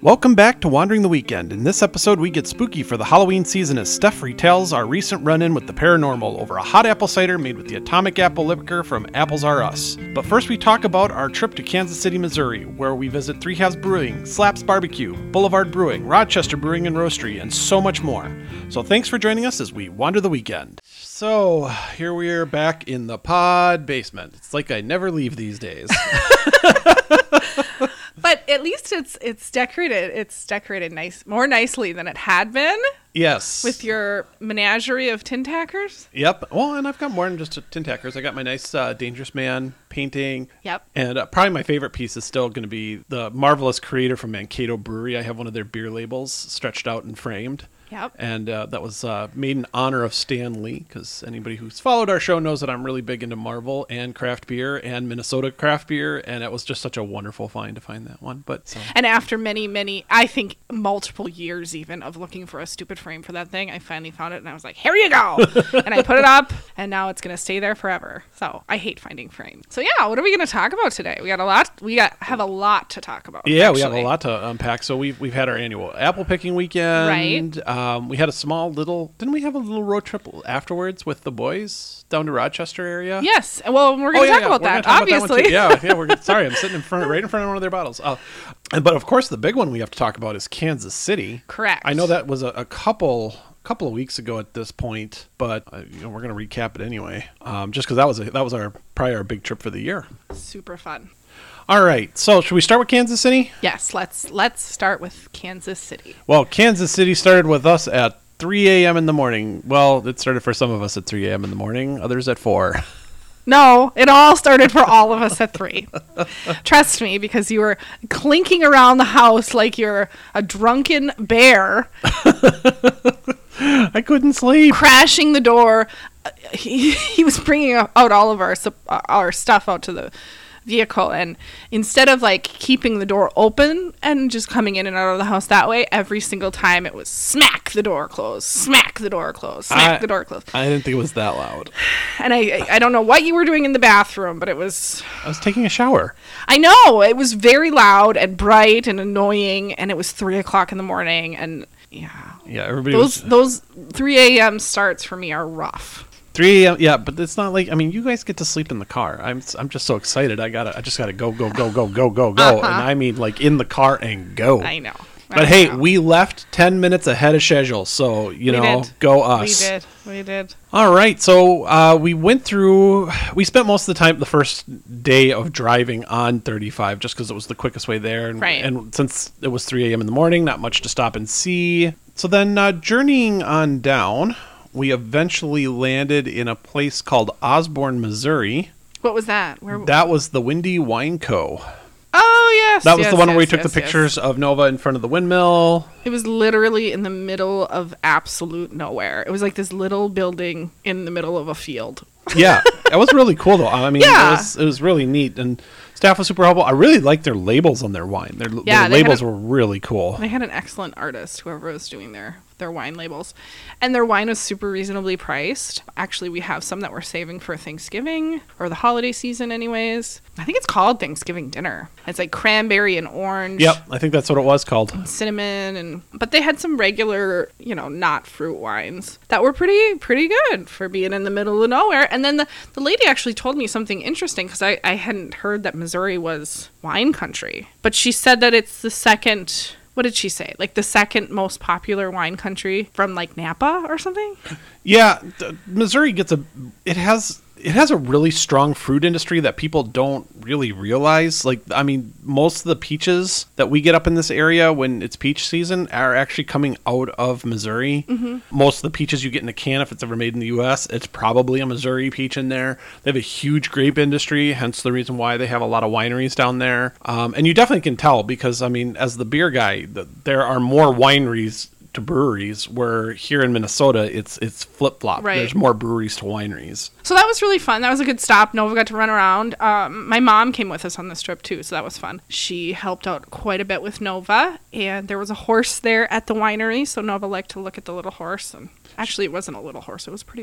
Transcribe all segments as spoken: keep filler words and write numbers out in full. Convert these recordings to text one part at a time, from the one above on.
Welcome back to Wandering the Weekend. In this episode, we get spooky for the Halloween season as Steph retells our recent run-in with the paranormal over a hot apple cider made with the atomic apple liquor from Apples R Us. But first, we talk about our trip to Kansas City, Missouri, where we visit Three Halves Brewing, Slaps Barbecue, Boulevard Brewing, Rochester Brewing and Roastery, and so much more. So thanks for joining us as we wander the weekend. So, here we are back in the pod basement. It's like I never leave these days. But at least it's it's decorated. It's decorated nice, more nicely than it had been. Yes. With your menagerie of tin tackers. Yep. Well, and I've got more than just tin tackers. I got my nice uh, Dangerous Man painting. Yep. And uh, probably my favorite piece is still going to be the Marvelous Creator from Mankato Brewery. I have one of their beer labels stretched out and framed. Yep. And uh, that was uh, made in honor of Stan Lee, because anybody who's followed our show knows that I'm really big into Marvel and craft beer and Minnesota craft beer, and it was just such a wonderful find to find that one. But so. And after many, many, I think multiple years even of looking for a stupid frame for that thing, I finally found it, and I was like, here you go! And I put it up, and now it's going to stay there forever. So I hate finding frames. So yeah, what are we going to talk about today? We got a lot. We got have a lot to talk about. Yeah, actually. we have a lot to unpack. So we've we've had our annual apple picking weekend. Right. Um, we had a small little. Didn't we have a little road trip afterwards with the boys down to Rochester area? Yes. Well, we're going to oh, yeah, talk yeah. about we're that. talk Obviously. About that one too. Yeah, yeah. We're sorry. I'm sitting in front, right in front of one of their bottles. Uh, and, but of course, the big one we have to talk about is Kansas City. Correct. I know that was a, a couple. couple of weeks ago at this point, but uh, you know, we're going to recap it anyway, um, just because that was a, that was our probably our big trip for the year. Super fun. All right, so should we start with Kansas City? Yes, let's let's start with Kansas City. Well, Kansas City started with us at three a.m. in the morning. Well, it started for some of us at three a.m. in the morning, others at four. No, it all started for all of us at three. Trust me, because you were clinking around the house like you're a drunken bear. I couldn't sleep. Crashing the door. Uh, he, he was bringing out all of our sup- our stuff out to the vehicle, and instead of like keeping the door open and just coming in and out of the house that way, every single time it was smack the door closed, smack the door closed, smack I, the door closed. I didn't think it was that loud. And I I don't know what you were doing in the bathroom, but it was... I was taking a shower. I know! It was very loud and bright and annoying, and it was three o'clock in the morning, and yeah. Yeah, everybody Those, was... those three a.m. starts for me are rough. three a.m. Yeah, but it's not like, I mean, you guys get to sleep in the car. I'm I'm just so excited. I gotta I just gotta go go go go go go go, Uh-huh. and I mean like in the car and go. I know. But I hey, know. we left ten minutes ahead of schedule, so you We know, did. go us. We did. We did. All right, so uh, we went through. We spent most of the time the first day of driving on thirty-five, just because it was the quickest way there, and, Right. and since it was three a.m. in the morning, not much to stop and see. So then, uh, journeying on down, we eventually landed in a place called Osborne, Missouri. What was that? Where? That was the Windy Wine Co. Oh, yes. That was yes, the one yes, where we took yes, the pictures yes. of Nova in front of the windmill. It was literally in the middle of absolute nowhere. It was like this little building in the middle of a field. Yeah, it was really cool though. I mean, Yeah. it was it was really neat, and staff was super helpful. I really liked their labels on their wine. Their, Yeah, their they had labels a- were really cool. They had an excellent artist, whoever was doing their, their wine labels. And their wine was super reasonably priced. Actually, we have some that we're saving for Thanksgiving, or the holiday season anyways. I think it's called Thanksgiving dinner. It's like cranberry and orange. Yep, I think that's what it was called. Cinnamon, and but they had some regular, you know, not fruit wines that were pretty pretty good for being in the middle of nowhere. And then the, the lady actually told me something interesting, because I, I hadn't heard that Missouri was wine country. But she said that it's the second, what did she say? Like the second most popular wine country from like Napa or something? Yeah, th- Missouri gets a. It has it has a really strong fruit industry that people don't really realize. Like, I mean, most of the peaches that we get up in this area when it's peach season are actually coming out of Missouri. Mm-hmm. Most of the peaches you get in a can, if it's ever made in the U S, it's probably a Missouri peach in there. They have a huge grape industry, hence the reason why they have a lot of wineries down there. Um, and you definitely can tell because, I mean, as the beer guy, the, there are more wineries to breweries, where here in Minnesota it's it's flip-flop. Right. There's more breweries to wineries. So that was really fun. That was a good stop. Nova got to run around. Um, my mom came with us on this trip too, so that was fun. She helped out quite a bit with Nova, and there was a horse there at the winery, so Nova liked to look at the little horse. And actually, it wasn't a little horse; it was pretty big.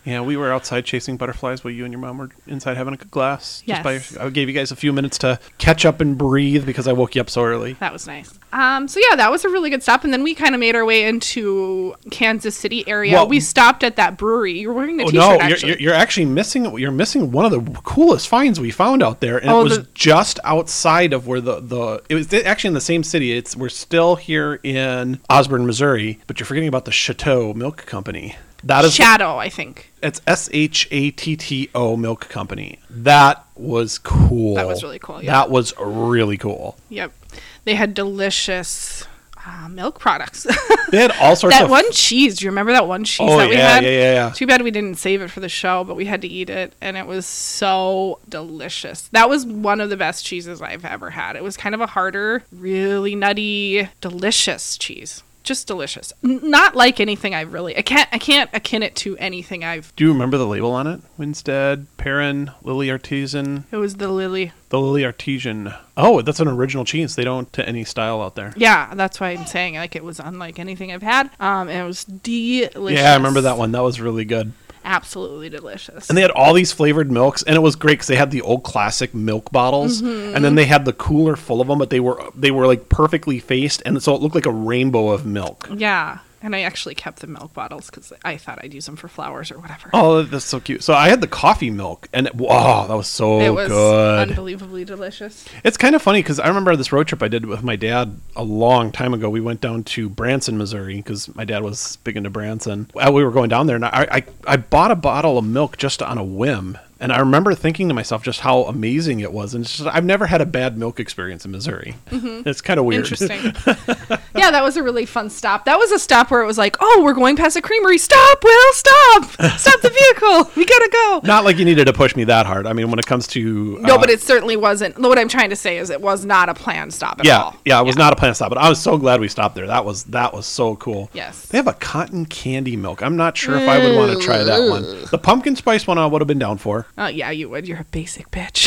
Yeah, we were outside chasing butterflies while you and your mom were inside having a glass. Yes. Just by, I gave you guys a few minutes to catch up and breathe because I woke you up so early. That was nice. Um, so yeah, that was a really good stop. And then we kind of made our way into Kansas City area. Well, we stopped at that brewery. You're wearing the Oh, t-shirt, no, you're, actually. you're, you're actually missing you're missing one of the coolest finds we found out there, and Oh, it was the- just outside of where the, the it was actually in the same city. It's we're still here in Osborne, Missouri, but you're forgetting about the Chateau Milk Company. That is Shadow, I think. It's S H A T T O Milk Company. That was cool. That was really cool, yeah. That was really cool. Yep. They had delicious uh, milk products. They had all sorts that of one cheese. Do you remember that one cheese Oh, that we yeah, had? yeah, yeah, yeah. Too bad we didn't save it for the show, but we had to eat it, and it was so delicious. That was one of the best cheeses I've ever had. It was kind of a harder, really nutty, delicious cheese. Just delicious. N- not like anything I've really. I can't. I can't akin it to anything I've. Do you remember the label on it? Winstead, Perrin, Lily Artisan, It was the Lily. the Lily Artesian. Oh, that's an original cheese. They don't to any style out there. Yeah, that's why I'm saying like it was unlike anything I've had. Um, and it was delicious. Yeah, I remember that one. That was really good. Absolutely delicious. And they had all these flavored milks, and it was great because they had the old classic milk bottles, Mm-hmm. and then they had the cooler full of them, but they were they were like perfectly faced, and so it looked like a rainbow of milk. Yeah, and I actually kept the milk bottles because I thought I'd use them for flowers or whatever. Oh, that's so cute. So I had the coffee milk, and it, wow, that was so it was good. unbelievably delicious. It's kind of funny because I remember this road trip I did with my dad a long time ago. We went down to Branson, Missouri, because my dad was big into Branson. Uh, We were going down there, and I, I, I bought a bottle of milk just on a whim. And I remember thinking to myself just how amazing it was. And it's just, I've never had a bad milk experience in Missouri. Mm-hmm. It's kind of weird. Interesting. Yeah, that was a really fun stop. That was a stop where it was like, oh, we're going past a creamery. Stop, Will, stop. Stop the vehicle. We gotta go. Not like you needed to push me that hard. I mean, when it comes to... No, uh, but it certainly wasn't. What I'm trying to say is it was not a planned stop at Yeah, all. yeah, it was not a planned stop, but I was so glad we stopped there. That was that was so cool. Yes. They have a cotton candy milk. I'm not sure if I would want to try that one. The pumpkin spice one I would have been down for. Oh, yeah, you would. You're a basic bitch.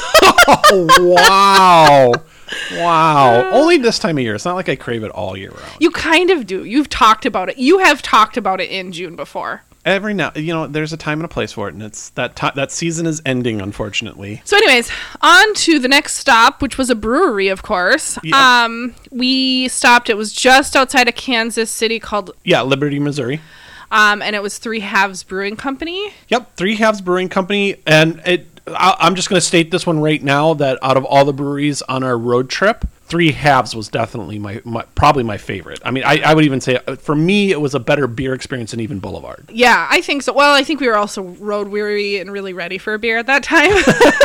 Oh, wow. Wow. Only this time of year. It's not like I crave it all year round. You kind of do. You've talked about it. You have talked about it in June before. Every now, you know, there's a time and a place for it, and it's that ti that season is ending, unfortunately. So, anyways, on to the next stop, which was a brewery, of course. Yeah. Um, we stopped. It was just outside of Kansas City, called, Yeah, Liberty, Missouri. um, and it was Three Halves Brewing Company. Yep, Three Halves Brewing Company, and it. I, I'm just going to state this one right now that out of all the breweries on our road trip, Three Halves was definitely my, my probably my favorite. I mean, I, I would even say uh, for me it was a better beer experience than even Boulevard. Yeah, I think so. Well, I think we were also road weary and really ready for a beer at that time.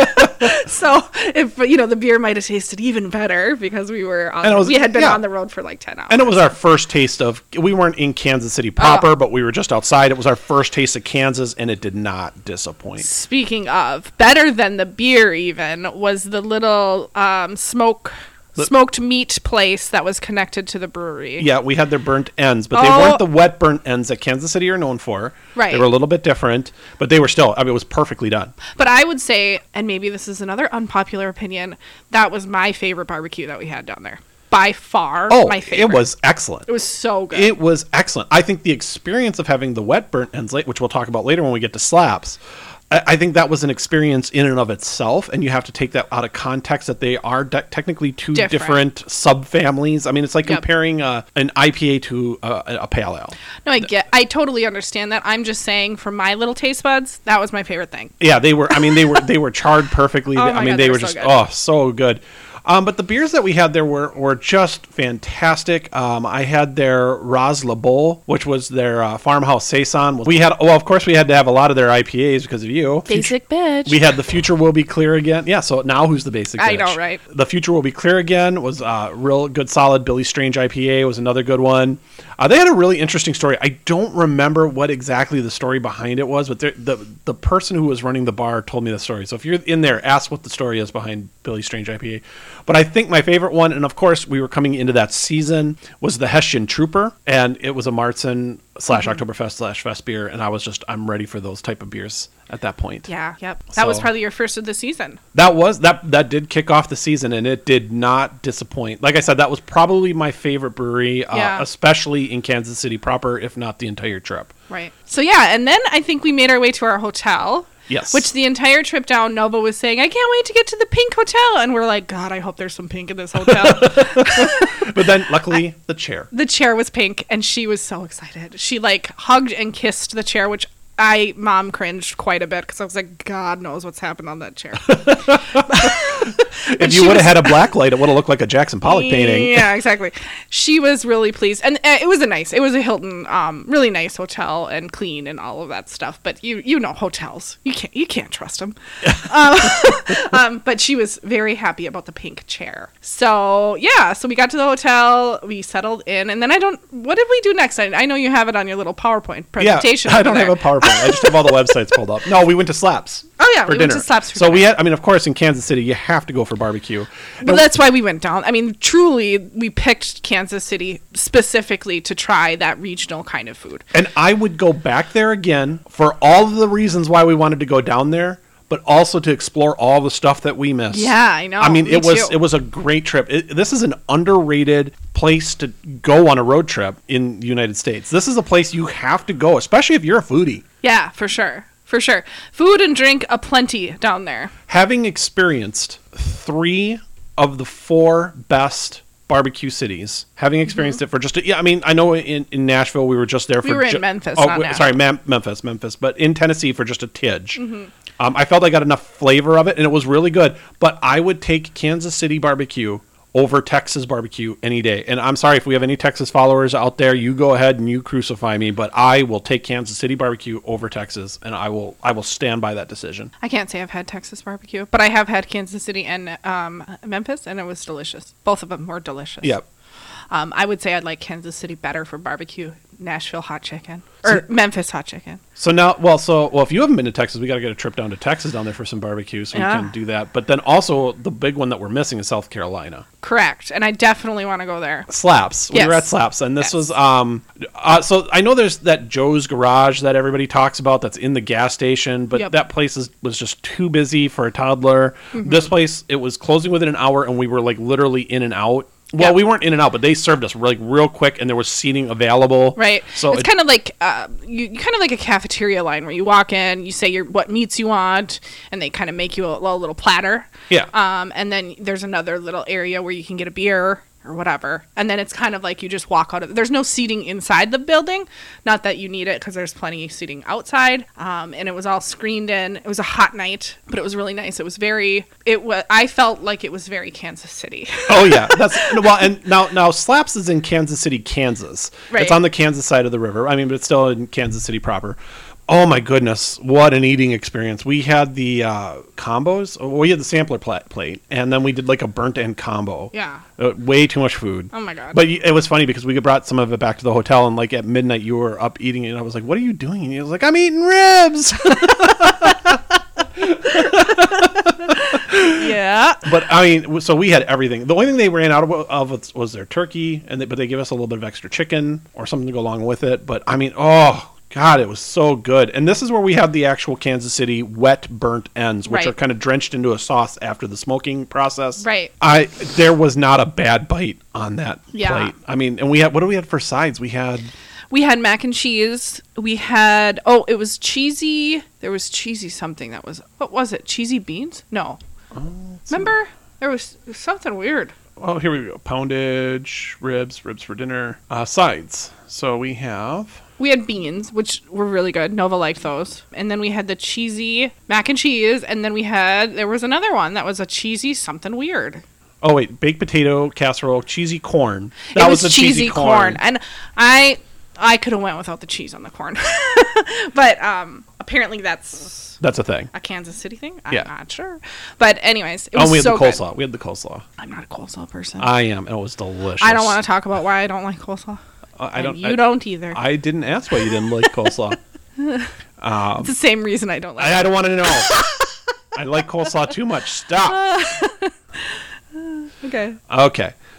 So, if you know, the beer might have tasted even better because we were on, And it was- we had been yeah. on the road for like ten hours. And it was our first taste of. We weren't in Kansas City proper, but we were just outside. It was our first taste of Kansas, and it did not disappoint. Speaking of, better than the beer even was the little um, smoke smoked meat place that was connected to the brewery. Yeah, we had their burnt ends, but they Oh. weren't the wet burnt ends that Kansas City are known for. Right. They were a little bit different, but they were still. I mean, it was perfectly done. But I would say, and maybe this is another unpopular opinion, that was my favorite barbecue that we had down there. By far, Oh, my favorite. it was excellent. It was so good. It was excellent. I think the experience of having the wet burnt ends, late, which we'll talk about later when we get to slaps, I, I think that was an experience in and of itself, and you have to take that out of context that they are de- technically two Different. different, subfamilies. I mean, it's like Yep. comparing comparing uh, an I P A to uh, a pale ale. no, I get, I totally understand that. I'm just saying, from my little taste buds, that was my favorite thing. Yeah, they were. I mean, they were they were charred perfectly. Oh I my mean, God, they they were were so just good. oh so good. Um, but the beers that we had there were, were just fantastic. Um, I had their Ras La Bowl, which was their uh, farmhouse saison. We had, well, of course, we had to have a lot of their I P As because of you. Basic bitch. We had The Future Will Be Clear Again. Yeah, so now who's the basic I bitch? know, right? The Future Will Be Clear Again was a real good, solid. Billy Strange I P A was another good one. Uh, they had a really interesting story. I don't remember what exactly the story behind it was, but the the person who was running the bar told me the story. So if you're in there, ask what the story is behind Billy Strange I P A. But I think my favorite one, and of course we were coming into that season, was the Hessian Trooper, and it was a Marzen slash Oktoberfest slash Fest beer, and I was just I'm ready for those type of beers at that point. Yeah, yep. That was So- probably your first of the season. That was that that did kick off the season, and it did not disappoint. Like I said, that was probably my favorite brewery, uh, Yeah. especially in Kansas City proper, if not the entire trip. Right. So yeah, and then I think we made our way to our hotel. Yes. Which the entire trip down, Nova was saying, I can't wait to get to the pink hotel. And we're like, God, I hope there's some pink in this hotel. But then, luckily, the chair. The chair was pink, and she was so excited. She, like, hugged and kissed the chair, which I, mom, cringed quite a bit because I was like, God knows what's happened on that chair. If she you would was- have had a black light, it would have looked like a Jackson Pollock painting. Yeah, exactly. She was really pleased, and uh, it was a nice. It was a Hilton, um, really nice hotel and clean and all of that stuff. But you, you know, hotels, you can't, you can't trust them. um, um, but she was very happy about the pink chair. So yeah, so we got to the hotel, we settled in, and then I don't. What did we do next? I, I know you have it on your little PowerPoint presentation. Yeah, I over don't there. have a PowerPoint. I just have all the websites pulled up. No, we went to Slaps. Oh yeah, for we dinner. went to Slaps for so dinner. we had, I mean, of course, in Kansas City, you have to go for barbecue. Well, that's why we went down. I mean, truly, we picked Kansas City specifically to try that regional kind of food. And I would go back there again for all of the reasons why we wanted to go down there, but also to explore all the stuff that we missed. Yeah, I know. I mean, Me it was too. it was a great trip. It, this is an underrated place to go on a road trip in the United States. This is a place you have to go, especially if you're a foodie. Yeah, for sure. For sure. Food and drink aplenty down there. Having experienced three of the four best barbecue cities, having experienced it for just a, yeah, I mean, I know in, in Nashville we were just there for We were in ju- Memphis, Oh, not wait, Nashville. sorry, Mem- Memphis, Memphis, but in Tennessee for just a tidge. Mm-hmm. Um, I felt I got enough flavor of it, and it was really good. But I would take Kansas City barbecue over Texas barbecue any day. And I'm sorry if we have any Texas followers out there, you go ahead and you crucify me, but I will take Kansas City barbecue over Texas, and I will I will stand by that decision. I can't say I've had Texas barbecue, but I have had Kansas City and um, Memphis, and it was delicious. Both of them were delicious. Yep. Um, I would say I'd like Kansas City better for barbecue. Nashville hot chicken or Memphis hot chicken. So now, well, so well, if you haven't been to Texas, we got to get a trip down to Texas down there for some barbecue, so Yeah. we can do that. But then also the big one that we're missing is South Carolina. Correct, and I definitely want to go there. Slaps. We Yes. were at Slaps, and this Yes. was um. Uh, so I know there's that Joe's Garage that everybody talks about that's in the gas station, but Yep. that place is, was just too busy for a toddler. Mm-hmm. This place, it was closing within an hour, and we were like literally in and out. Well, Yeah. we weren't in and out, but they served us like real quick, and there was seating available. Right. So it's it- kind of like uh, you, you kind of like a cafeteria line where you walk in, you say your what meats you want, and they kind of make you a, a little platter. Yeah. Um, and then there's another little area where you can get a beer or whatever, and then it's kind of like you just walk out of. There's no seating inside the building, not that you need it because there's plenty of seating outside. Um, and it was all screened in. It was a hot night, but it was really nice. It was very. It was. I felt like it was very Kansas City. Oh yeah, that's well. And now, now Slaps is in Kansas City, Kansas. Right. It's on the Kansas side of the river. I mean, but it's still in Kansas City proper. Oh my goodness, what an eating experience! We had the uh, combos. Oh, we had the sampler pla- plate, and then we did like a burnt end combo. Yeah. Uh, way too much food. Oh my God. But y- it was funny because we brought some of it back to the hotel, and like at midnight, you were up eating it, and I was like, "What are you doing?" And he was like, "I'm eating ribs." Yeah. But I mean, w- so we had everything. The only thing they ran out of, of was- was their turkey, and they, but they give us a little bit of extra chicken or something to go along with it. But I mean, oh God, it was so good. And this is where we have the actual Kansas City wet burnt ends, which Right. are kind of drenched into a sauce after the smoking process. Right. I there was not a bad bite on that Yeah. plate. I mean, and we had what do we had for sides? We had We had mac and cheese. We had oh, it was cheesy. There was cheesy something that was what was it? Cheesy beans? No. Remember? There was something weird. oh here we go poundage ribs ribs for dinner uh, sides. So we have. We had beans, which were really good. Nova liked those. And then we had the cheesy mac and cheese. And then we had, there was another one that was a cheesy something weird. Oh wait, baked potato casserole, cheesy corn. That it was, the cheesy, corn. And I I could have went without the cheese on the corn. But um, apparently that's That's a thing. a Kansas City thing. I'm Yeah. not sure. But anyways, it was Oh, we had so the good. coleslaw. We had the coleslaw. I'm not a coleslaw person. I am, and it was delicious. I don't want to talk about why I don't like coleslaw. Uh, I And don't. you I, don't either. I didn't ask why you didn't like coleslaw. it's the same reason I don't like I, I don't want to know. I like coleslaw too much. Stop. it. Okay. Okay.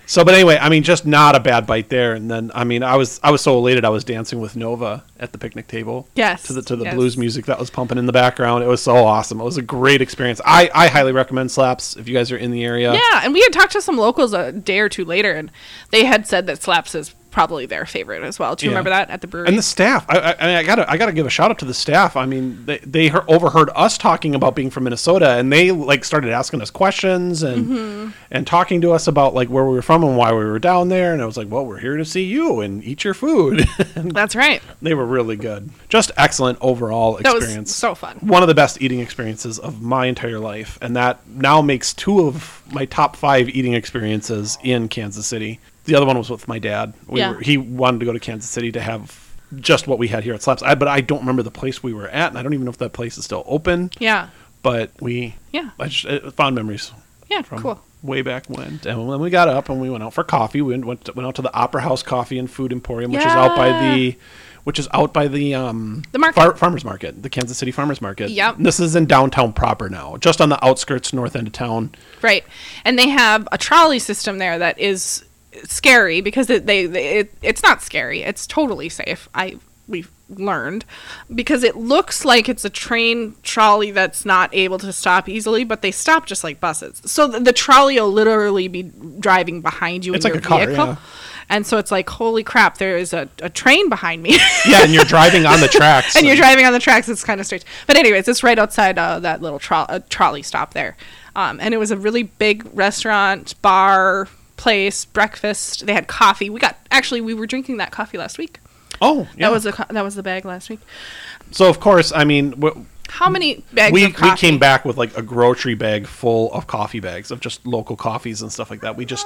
So, but anyway, I mean, just not a bad bite there. And then, I mean, I was I was so elated. I was dancing with Nova at the picnic table. Yes. To the to the yes. blues music that was pumping in the background. It was so awesome. It was a great experience. I, I highly recommend Slaps if you guys are in the area. Yeah, and we had talked to some locals a day or two later, and they had said that Slaps is probably their favorite as well. Do you Yeah. remember that at the brewery? And the staff, I, I, I gotta, I gotta give a shout out to the staff. I mean, they they heard, overheard us talking about being from Minnesota, and they like started asking us questions and Mm-hmm. and talking to us about like where we were from and why we were down there. And I was like, well, we're here to see you and eat your food. And That's right. they were really good, just excellent overall That experience. was so fun. One of the best eating experiences of my entire life, and that now makes two of my top five eating experiences in Kansas City. The other one was with my dad. We Yeah. were, he wanted to go to Kansas City to have just what we had here at Slaps. I, but I don't remember the place we were at, and I don't even know if that place is still open. Yeah. But we, Yeah. I just uh, fond memories Yeah, from cool. way back when. And when we got up and we went out for coffee, we went to, went out to the Opera House Coffee and Food Emporium, which is out by Yeah. the, which is out by the um The market. far, farmers market, the Kansas City Farmers Market. Yep. This is in downtown proper now, just on the outskirts, north end of town. Right. And they have a trolley system there that is scary because it, they, they it, it's not scary. It's totally safe. I we've learned because it looks like it's a train trolley that's not able to stop easily, but they stop just like buses. So the, the trolley will literally be driving behind you It's in like your a car, vehicle. yeah. And so it's like, holy crap, there is a, a train behind me. Yeah, and you're driving on the tracks. and you're driving on the tracks. It's kind of strange. But anyways, it's right outside uh, that little tro- uh, trolley stop there. Um, and it was a really big restaurant, bar, place, breakfast. They had coffee. We got, actually, we were drinking that coffee last week. Oh, yeah. That was the co- that was the bag last week. So of course, I mean, w- How many bags we of coffee? we came back with like a grocery bag full of coffee bags of just local coffees and stuff like that. We just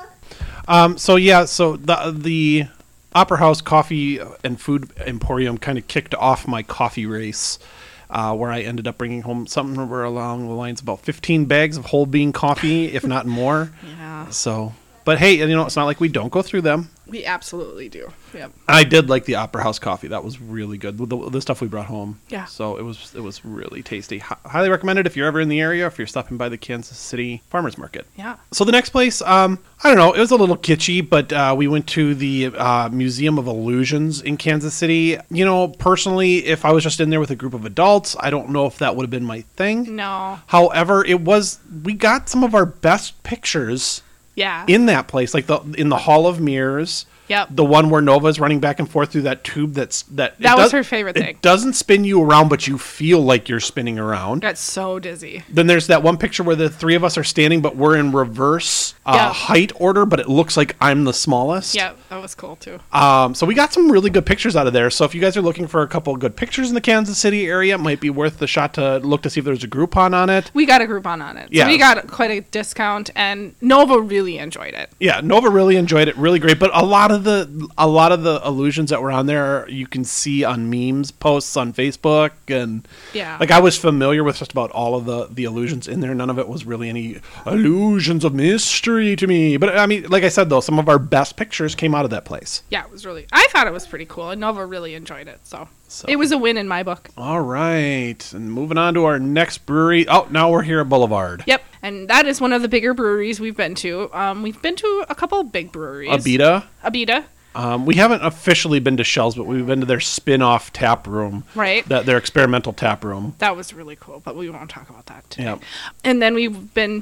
um so yeah, so the the Opera House Coffee and Food Emporium kind of kicked off my coffee race. Uh, where I ended up bringing home something where along the lines about fifteen bags of whole bean coffee, if not more. Yeah, So, but hey, you know, it's not like we don't go through them. we absolutely do. Yep. I did like the Opera House coffee. That was really good. The, the stuff we brought home. Yeah. So it was it was really tasty. Hi- highly recommended if you're ever in the area, if you're stopping by the Kansas City Farmers Market. Yeah. So the next place, um, I don't know, it was a little kitschy, but uh, we went to the uh, Museum of Illusions in Kansas City. You know, personally, if I was just in there with a group of adults, I don't know if that would have been my thing. No. However, it was. We got some of our best pictures Yeah. in that place, like the in the Hall of Mirrors. Yep. The one where Nova's running back and forth through that tube that's that it That was does- her favorite thing. It doesn't spin you around, but you feel like you're spinning around. Got so dizzy. Then there's that one picture where the three of us are standing, but we're in reverse uh, Yeah. height order, but it looks like I'm the smallest. Yeah, that was cool too. Um, so we got some really good pictures out of there. So if you guys are looking for a couple of good pictures in the Kansas City area, it might be worth the shot to look to see if there's a Groupon on it. We got a Groupon on it. So Yeah. we got quite a discount, and Nova really enjoyed it. Yeah, Nova really enjoyed it, really great. But a lot of the a lot of the illusions that were on there, you can see on memes posts on Facebook, and Yeah. like I was familiar with just about all of the the illusions in there. None of it was really any illusions of mystery to me. But I mean, like I said though, some of our best pictures came out of that place. Yeah, it was really. I thought it was pretty cool, and Nova really enjoyed it. So, So- it was a win in my book. All right, and moving on to our next brewery. Oh, now we're here at Boulevard. Yep, and that is one of the bigger breweries we've been to. Um, we've been to a couple of big breweries. Abita. Abita, Um, we haven't officially been to Shells, but we've been to their spin-off tap room. right? That their experimental tap room. That was really cool, but we won't talk about that today. Yep. And then we've been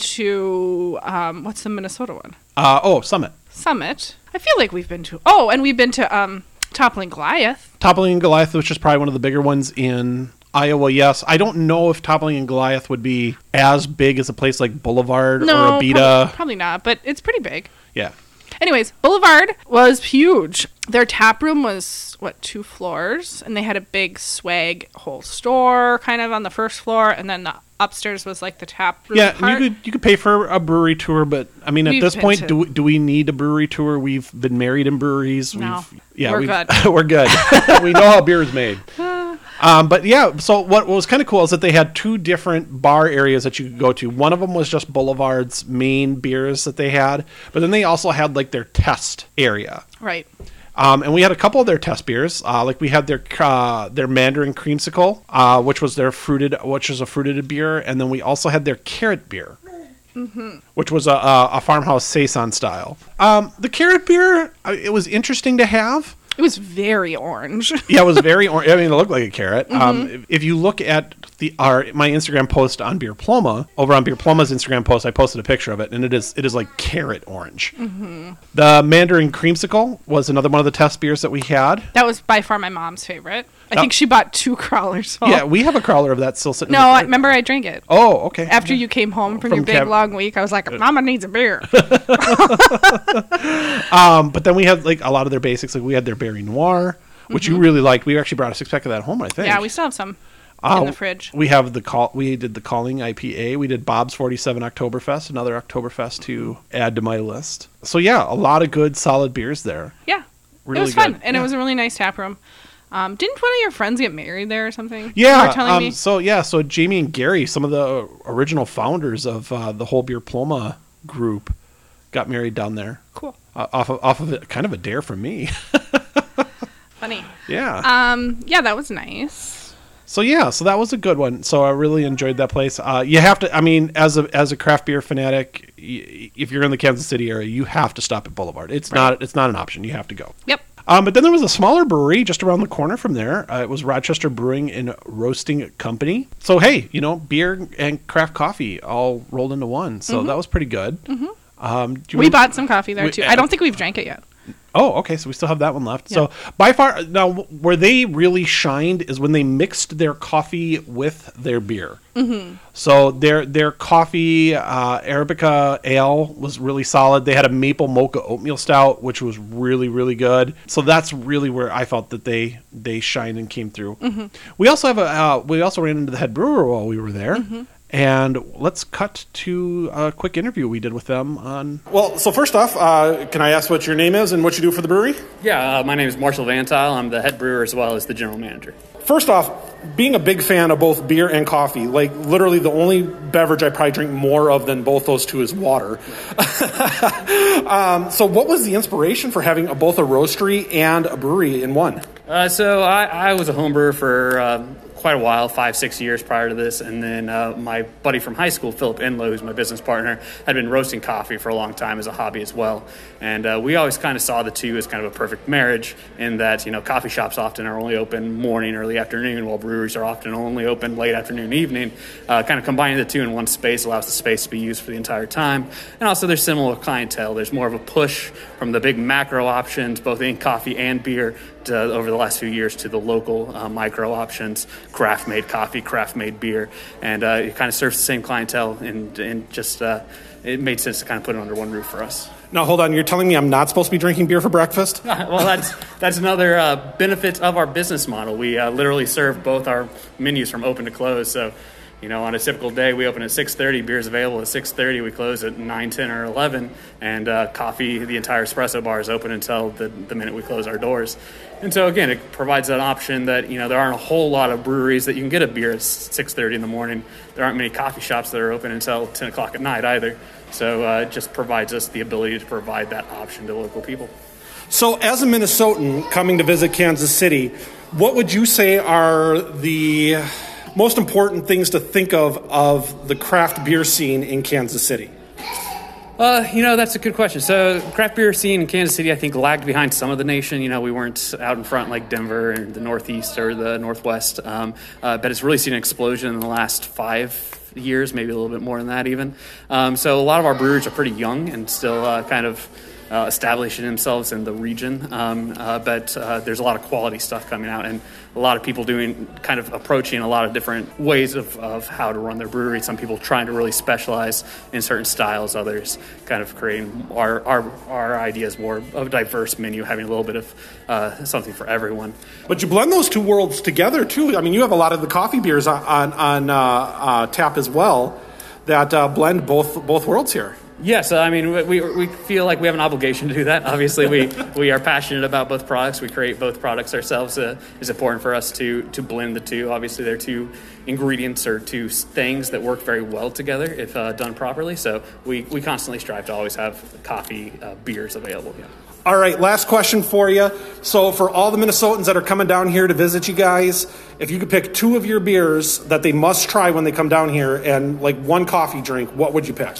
to um, what's the Minnesota one? Uh, oh, Summit. Summit. I feel like we've been to. Oh, and we've been to um, Toppling Goliath. Toppling and Goliath, which is probably one of the bigger ones in Iowa, yes. I don't know if Toppling and Goliath would be as big as a place like Boulevard No, or Abita. prob- probably not, but it's pretty big. Yeah. Anyways, Boulevard was huge. Their tap room was, what, two floors? And they had a big swag whole store kind of on the first floor. And then the upstairs was like the tap room Yeah, part. and you could you could pay for a brewery tour, but I mean, at We've this been point, to- do we, do we need a brewery tour? We've been married in breweries. No. We've, yeah, We're we've- good. we're good. We know how beer is made. Um, but yeah, so what, what was kind of cool is that they had two different bar areas that you could go to. One of them was just Boulevard's main beers that they had, but then they also had like their test area. Right. Um, and we had a couple of their test beers. Uh, like we had their uh, their Mandarin Creamsicle, uh, which was their fruited, which is a fruited beer, and then we also had their carrot beer. mm-hmm. which was a, a, a farmhouse saison style. Um, the carrot beer, it was interesting to have. It was very orange. Yeah, it was very orange. I mean, it looked like a carrot. Mm-hmm. Um, if, if you look at the our my Instagram post on Beer Ploma, over on Beer Ploma's Instagram post, I posted a picture of it, and it is it is like carrot orange. Mm-hmm. The Mandarin Creamsicle was another one of the test beers that we had. That was by far my mom's favorite. I That- think she bought two crawlers full. Yeah, we have a crawler of that still sitting. No, in the I, fridge. remember I drank it. Oh, okay. After you came home from, From your big Cab- long week, I was like, Mama needs a beer. Um, but then we had like a lot of their basics. Like we had their Berry Noir, which Mm-hmm. you really liked. We actually brought a six pack of that home, I think. Yeah, we still have some Uh, in the fridge. We have the call. We did the Calling I P A. We did Bob's forty-seven Oktoberfest, another Oktoberfest to add to my list. So yeah, a lot of good, solid beers there. Yeah. Really it was fun, good. and Yeah. it was a really nice tap room. Um, didn't one of your friends get married there or something? Yeah. You were telling um, me. So yeah. So Jamie and Gary, some of the original founders of uh, the whole Beer Ploma group, got married down there. Cool. Uh, off of off of it, kind of a dare from me. Funny. Yeah. Um, yeah, that was nice. So yeah, so that was a good one. So I really enjoyed that place. Uh, you have to, I mean, as a as a craft beer fanatic, y- if you're in the Kansas City area, you have to stop at Boulevard. It's Right. not it's not an option. You have to go. Yep. Um, but then there was a smaller brewery just around the corner from there. Uh, it was Rochester Brewing and Roasting Company. So hey, you know, beer and craft coffee all rolled into one. So that was pretty good. Mm-hmm. Um, do you We remember- bought some coffee there we- too. I don't think we've drank it yet. Oh, okay. So we still have that one left. Yeah. So by far, now where they really shined is when they mixed their coffee with their beer. Mm-hmm. So their their coffee uh, Arabica ale was really solid. They had a maple mocha oatmeal stout, which was really really good. So that's really where I felt that they they shined and came through. Mm-hmm. We also have a uh, we also ran into the head brewer while we were there. Mm-hmm. And let's cut to a quick interview we did with them on. Well, so first off, uh, can I ask what your name is and what you do for the brewery? Yeah, uh, my name is Marshall Vantile. I'm the head brewer as well as the general manager. First off, being a big fan of both beer and coffee, like literally the only beverage I probably drink more of than both those two is water. um, so what was the inspiration for having a, both a roastery and a brewery in one? Uh, so I, I was a home brewer for um, quite a while, five, six years prior to this. And then uh, my buddy from high school, Philip Enlow, who's my business partner, had been roasting coffee for a long time as a hobby as well. And uh, we always kind of saw the two as kind of a perfect marriage in that, you know, coffee shops often are only open morning, early afternoon, while breweries are often only open late afternoon, evening. Uh, kind of combining the two in one space allows the space to be used for the entire time. And also there's similar clientele. There's more of a push from the big macro options, both in coffee and beer, to, over the last few years to the local uh, micro options, craft-made coffee, craft-made beer. And uh, it kind of serves the same clientele, and, and just uh, it made sense to kind of put it under one roof for us. Now, hold on. You're telling me I'm not supposed to be drinking beer for breakfast? Well, that's that's another uh, benefit of our business model. We uh, literally serve both our menus from open to close. So, you know, on a typical day, we open at six thirty. Beer's available at six thirty. We close at nine, ten, or eleven. And uh, coffee, the entire espresso bar is open until the, the minute we close our doors. And so, again, it provides an option that, you know, there aren't a whole lot of breweries that you can get a beer at six thirty in the morning. There aren't many coffee shops that are open until ten o'clock at night either. So uh, it just provides us the ability to provide that option to local people. So as a Minnesotan coming to visit Kansas City, what would you say are the most important things to think of of the craft beer scene in Kansas City? Uh, you know, that's a good question. So craft beer scene in Kansas City, I think, lagged behind some of the nation. You know, we weren't out in front like Denver and the Northeast or the Northwest. Um, uh, but it's really seen an explosion in the last five years, maybe a little bit more than that even. Um, so a lot of our breweries are pretty young and still uh, kind of uh, establishing themselves in the region. Um, uh, but uh, there's a lot of quality stuff coming out, and a lot of people doing kind of approaching a lot of different ways of, of how to run their brewery. Some people trying to really specialize in certain styles, others kind of creating our our, our ideas more of a diverse menu, having a little bit of uh, something for everyone. But you blend those two worlds together too. I mean, you have a lot of the coffee beers on on, on uh, uh, tap as well that uh, blend both both worlds here. Yes, I mean, we we feel like we have an obligation to do that. Obviously, we, we are passionate about both products. We create both products ourselves. Uh, it's important for us to to blend the two. Obviously, they're two ingredients or two things that work very well together if uh, done properly. So we, we constantly strive to always have coffee uh, beers available. Yeah. All right, last question for you. So for all the Minnesotans that are coming down here to visit you guys, if you could pick two of your beers that they must try when they come down here and like one coffee drink, what would you pick?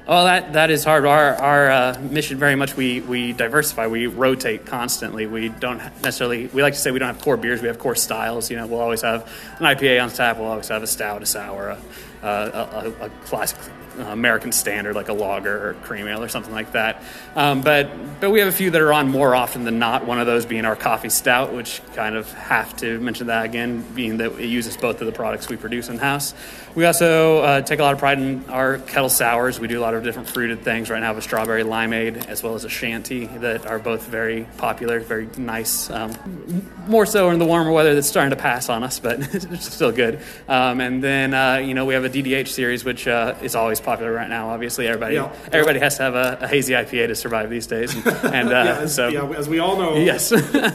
Oh, that that is hard. Our our uh, mission very much we we diversify. We rotate constantly. We don't necessarily. We like to say we don't have core beers. We have core styles. You know, we'll always have an I P A on tap. We'll always have a stout, a sour, a, a, a, a classic American standard like a lager or cream ale or something like that. Um, but but we have a few that are on more often than not. One of those being our coffee stout, which kind of have to mention that again, being that it uses both of the products we produce in house. We also uh, take a lot of pride in our kettle sours. We do a lot of different fruited things. Right now, we have a strawberry limeade as well as a shanty that are both very popular, very nice. Um, more so in the warmer weather that's starting to pass on us, but it's still good. Um, and then uh, you know we have a D D H series, which uh, is always popular right now. Obviously, everybody Yeah. everybody has to have a, a hazy I P A to survive these days. And, and uh, Yeah, as, so yeah, as we all know. yes.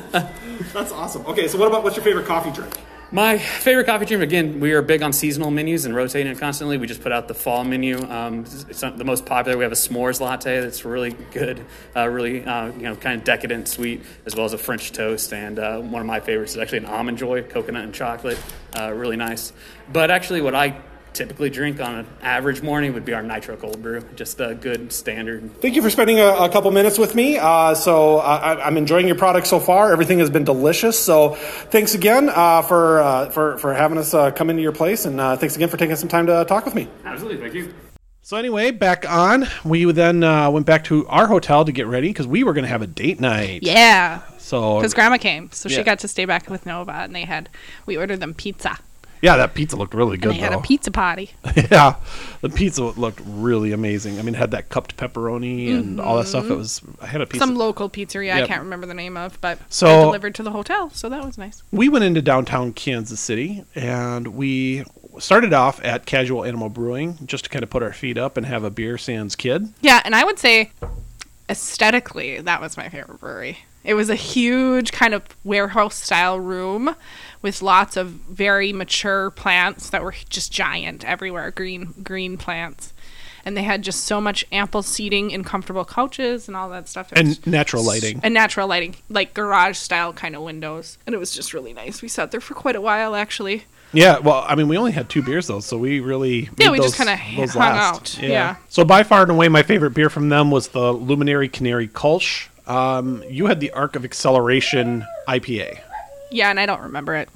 That's awesome. Okay, so what about what's your favorite coffee drink? My favorite coffee drink, again, we are big on seasonal menus and rotating it constantly. We just put out the fall menu. Um, it's not the most popular. We have a s'mores latte that's really good, uh, really uh, you know, kind of decadent, sweet, as well as a French toast. And uh, one of my favorites is actually an Almond Joy, coconut and chocolate, uh, really nice. But actually what I typically drink on an average morning would be our Nitro Cold Brew, just a good standard. Thank you for spending a, a couple minutes with me. Uh, so I, I'm enjoying your product so far. Everything has been delicious. So thanks again uh, for, uh, for for having us uh, come into your place, and uh, thanks again for taking some time to talk with me. Absolutely, thank you. So anyway, back on. We then uh, went back to our hotel to get ready because we were going to have a date night. Yeah. So Because Grandma came, so Yeah. she got to stay back with Nova, and they had we ordered them pizza. yeah, that pizza looked really good. And they had though. a pizza party. Yeah, the pizza looked really amazing. I mean, it had that cupped pepperoni and all that stuff. It was. I had a pizza. Some local pizzeria Yep. I can't remember the name of, but So- they delivered to the hotel, so that was nice. We went into downtown Kansas City and we started off at Casual Animal Brewing just to kind of put our feet up and have a beer sans kid. Yeah, and I would say aesthetically, that was my favorite brewery. It was a huge kind of warehouse style room with lots of very mature plants that were just giant everywhere, green green plants. And they had just so much ample seating and comfortable couches and all that stuff. It was And natural lighting. and natural lighting, like garage style kind of windows. And it was just really nice. We sat there for quite a while, actually. Yeah, well, I mean, we only had two beers though, so we really Yeah, made we just those- kinda those hung last. out, yeah. So by far and away, my favorite beer from them was the Luminary Canary Kolsch. Um, you had the Arc of Acceleration I P A. Yeah, and I don't remember it.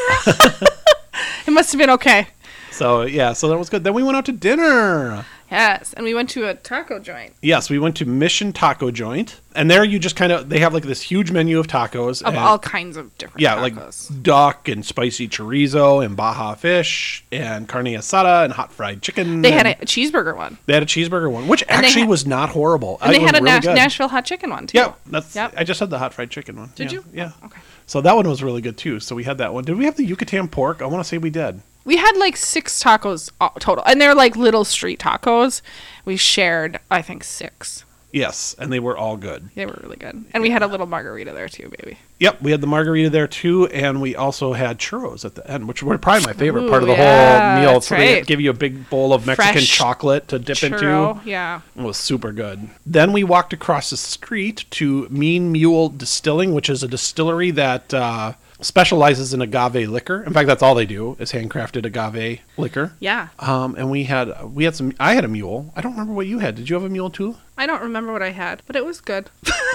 It must have been okay. So yeah, so that was good. Then we went out to dinner. Yes, and we went to a taco joint Yes, we went to Mission Taco Joint, and there you just kind of they have like this huge menu of tacos. of and- all kinds of different Yeah, tacos. like duck and spicy chorizo and Baja fish and carne asada and hot fried chicken. They had and a cheeseburger one. they had a cheeseburger one, which And they actually had- was not horrible. And It they was had a really Nash- good. Nashville hot chicken one, too. Yeah, that's. Yep. I just had the hot fried chicken one. Did Yeah, you? Yeah. Okay. So that one was really good too. So we had that one. Did we have the Yucatan pork? I want to say we did. We had like six tacos uh, total. And they're like little street tacos. We shared, I think, six. Yes, and they were all good. They were really good. And we had a little margarita there, too, baby. Yep, we had the margarita there too, and we also had churros at the end, which were probably my favorite Ooh, part of the yeah, whole meal. that's so they right. give you a big bowl of Mexican Fresh chocolate to dip Churro, into. yeah. It was super good. Then we walked across the street to Mean Mule Distilling, which is a distillery that uh, specializes in agave liquor. In fact, that's all they do is handcrafted agave liquor. Yeah. Um, and we had we had some. I had a mule. I don't remember what you had. Did you have a mule too? I don't remember what I had, but it was good.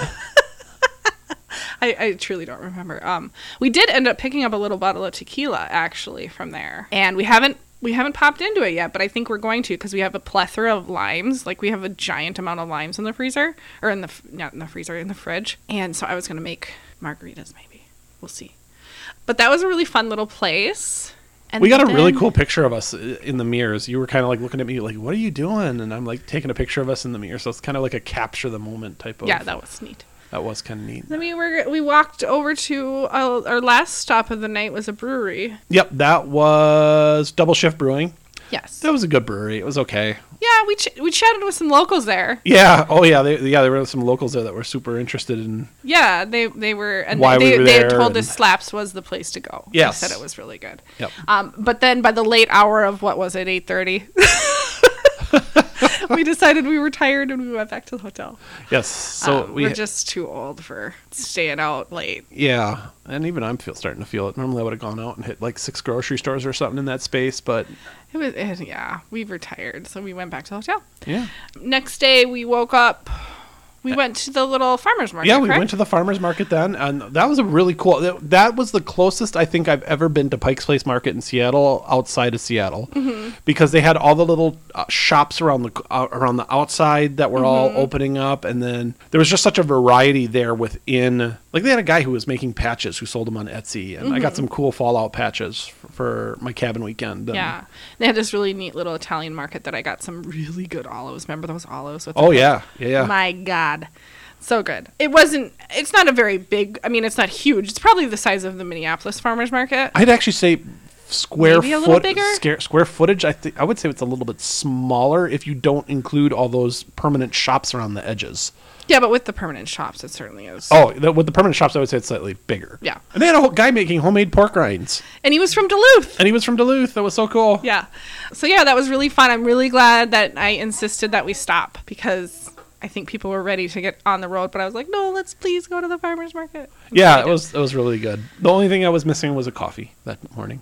I, I truly don't remember. Um, we did end up picking up a little bottle of tequila actually from there, and we haven't we haven't popped into it yet, but I think we're going to because we have a plethora of limes. Like we have a giant amount of limes in the freezer, or in the f- not in the freezer, in the fridge. And so I was gonna make margaritas. Maybe we'll see. But that was a really fun little place. And We got a really then- cool picture of us i- in the mirrors. You were kind of like looking at me like, "What are you doing?" And I'm like taking a picture of us in the mirror. So it's kind of like a capture the moment type of. Yeah, that was neat. that was kind of neat. Then we were we walked over to uh, our last stop of the night was a brewery. Yep, that was Double Shift Brewing. Yes. That was a good brewery. It was okay. Yeah, we ch- we chatted with some locals there. Yeah. Oh yeah. They, yeah. There were some locals there that were super interested in. Yeah, they they were and Why they we were they had there told and- us Slaps was the place to go. Yes. They said it was really good. Yep. Um, but then by the late hour of what was it, eight thirty, we decided we were tired and we went back to the hotel. Yes. So um, we we're just too old for staying out late. Yeah, and even I'm feel starting to feel it. Normally I would have gone out and hit like six grocery stores or something in that space, but It was it, yeah, we were tired, so we went back to the hotel. yeah. Next day we woke up. We went to the little farmer's market. Yeah, we correct? went to the farmer's market then, and that was a really cool. That, that was the closest I think I've ever been to Pike's Place Market in Seattle, outside of Seattle, mm-hmm. because they had all the little uh, shops around the uh, around the outside that were mm-hmm. all opening up, and then there was just such a variety there within. Like they had a guy who was making patches who sold them on Etsy, and mm-hmm. I got some cool Fallout patches for, for my cabin weekend. And yeah, they had this really neat little Italian market that I got some really good olives. Remember those olives? With oh the, yeah, yeah, yeah. My God. So good. It wasn't, it's not a very big, I mean, it's not huge. It's probably the size of the Minneapolis Farmers Market. I'd actually say square Maybe a little foot, bigger? Square, square footage, I think I would say it's a little bit smaller if you don't include all those permanent shops around the edges. Yeah, but with the permanent shops, it certainly is. Oh, the, with the permanent shops, I would say it's slightly bigger. Yeah. And they had a whole guy making homemade pork rinds. And he was from Duluth. And he was from Duluth. That was so cool. Yeah. So, yeah, that was really fun. I'm really glad that I insisted that we stop because I think people were ready to get on the road, but I was like, no, let's please go to the farmer's market. And Yeah, so it was it was really good. The only thing I was missing was a coffee that morning.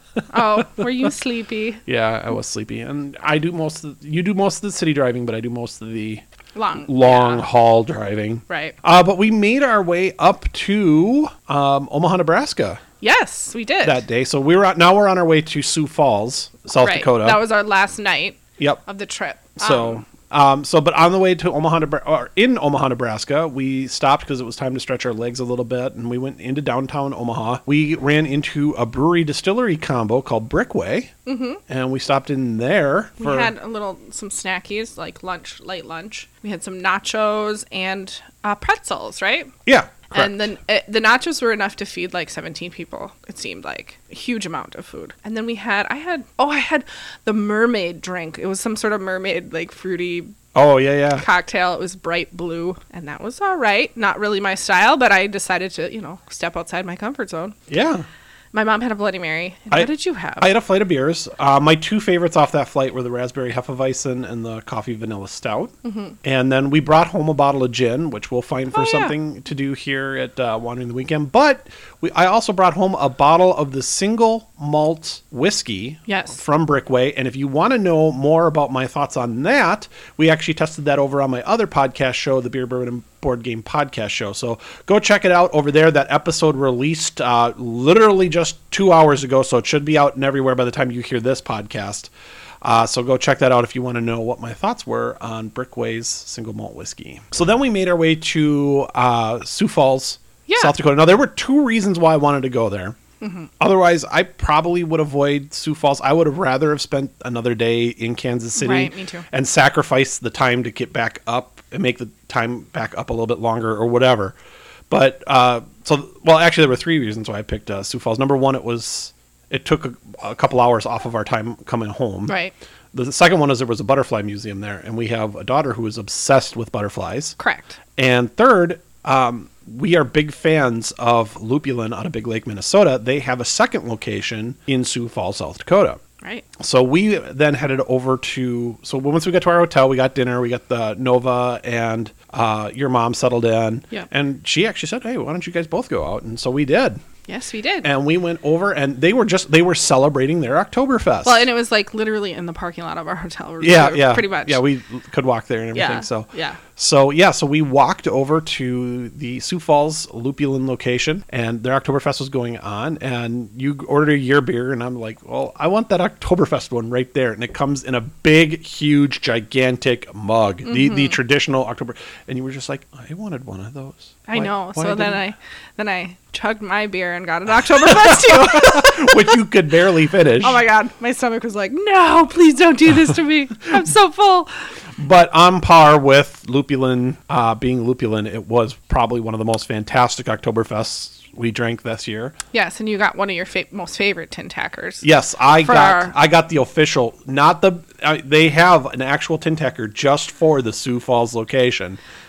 Oh, were you sleepy? Yeah, I was sleepy. And I do most of the, you do most of the city driving, but I do most of the Long. long Yeah. haul driving. Right. Uh, but we made our way up to um, Omaha, Nebraska Yes, we did. that day. So we were out, now we're on our way to Sioux Falls, South right. Dakota. That was our last night yep. of the trip. So, Um, um, so, but on the way to Omaha, Nebra- or in Omaha, Nebraska, we stopped because it was time to stretch our legs a little bit, and we went into downtown Omaha. We ran into a brewery distillery combo called Brickway, mm-hmm. and we stopped in there. we For, had a little, some snackies, like lunch, late lunch. We had some nachos and uh, pretzels, right? yeah, correct. And then uh, the nachos were enough to feed like seventeen people. It seemed like a huge amount of food. And then we had, I had, oh, I had the mermaid drink. It was some sort of mermaid, like fruity oh yeah, yeah. cocktail. It was bright blue, and that was all right. Not really my style, but I decided to, you know, step outside my comfort zone. Yeah. My mom had a Bloody Mary. And I- what did you have? I had a flight of beers. Uh, my two favorites off that flight were the raspberry Hefeweizen and the coffee vanilla stout. Mm-hmm. And then we brought home a bottle of gin, which we'll find for Oh, yeah. something to do here at uh, Wandering the Weekend. But we, I also brought home a bottle of the single malt whiskey Yes. from Brickway. And if you want to know more about my thoughts on that, we actually tested that over on my other podcast show, the Beer, Bourbon, and Board Game Podcast Show. So go check it out over there. That episode released uh, literally just two hours ago, so it should be out and everywhere by the time you hear this podcast. Uh, so go check that out if you want to know what my thoughts were on Brickway's single malt whiskey. So then we made our way to uh, Sioux Falls, Yeah. South Dakota. Now, there were two reasons why I wanted to go there. Mm-hmm. Otherwise, I probably would avoid Sioux Falls. I would have rather have spent another day in Kansas City Right, me too. and sacrifice the time to get back up and make the time back up a little bit longer or whatever. But uh, so, well, actually, there were three reasons why I picked uh, Sioux Falls. Number one, it was it took a, a couple hours off of our time coming home. Right. The second one is there was a butterfly museum there, and we have a daughter who is obsessed with butterflies. Correct. And third, um, we are big fans of Lupulin out of Big Lake, Minnesota. They have a second location in Sioux Falls, South Dakota. Right. So we then headed over to, so once we got to our hotel, we got dinner, we got the Nova, and uh, your mom settled in. Yeah. And she actually said, hey, why don't you guys both go out? And so we did. Yes, we did. And we went over, and they were just, they were celebrating their Oktoberfest. Well, and it was like literally in the parking lot of our hotel room. Yeah, yeah. Pretty much. Yeah, we could walk there and everything. Yeah, So yeah. So yeah, so we walked over to the Sioux Falls Lupulin location, and their Oktoberfest was going on, and you ordered a year beer, and I'm like, well, I want that Oktoberfest one right there, and it comes in a big, huge, gigantic mug, Mm-hmm. the the traditional Oktober, and you were just like, I wanted one of those. I Why- know. why So then didn't- I then I chugged my beer and got an Oktoberfest too. which you could barely finish. Oh my god, my stomach was like, no, please don't do this to me. I'm so full. But on par with Lupulin, uh, being Lupulin, it was probably one of the most fantastic Oktoberfests we drank this year. Yes, and you got one of your fa- most favorite tin tackers. Yes, I For got our- I got the official, not the. Uh, they have an actual tin tacker just for the Sioux Falls location,